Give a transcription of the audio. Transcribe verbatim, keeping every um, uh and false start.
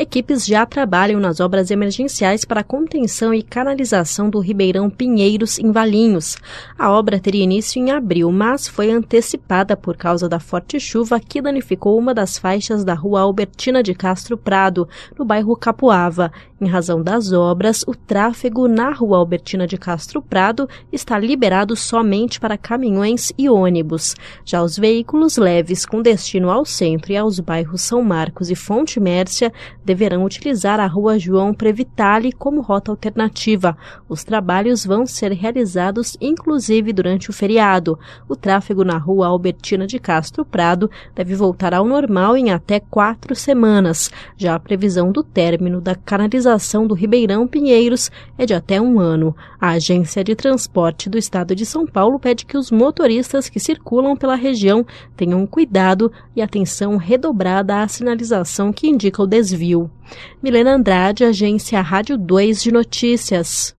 Equipes já trabalham nas obras emergenciais para a contenção e canalização do Ribeirão Pinheiros, em Valinhos. A obra teria início em abril, mas foi antecipada por causa da forte chuva que danificou uma das faixas da Rua Albertina de Castro Prado, no bairro Capuava. Em razão das obras, o tráfego na Rua Albertina de Castro Prado está liberado somente para caminhões e ônibus. Já os veículos leves com destino ao centro e aos bairros São Marcos e Fonte Mércia deverão utilizar a Rua João Previtali como rota alternativa. Os trabalhos vão ser realizados inclusive durante o feriado. O tráfego na Rua Albertina de Castro Prado deve voltar ao normal em até quatro semanas. Já a previsão do término da canalização do Ribeirão Pinheiros é de até um ano. A Agência de Transporte do Estado de São Paulo pede que os motoristas que circulam pela região tenham cuidado e atenção redobrada à sinalização que indica o desvio. Milena Andrade, Agência Rádio dois de Notícias.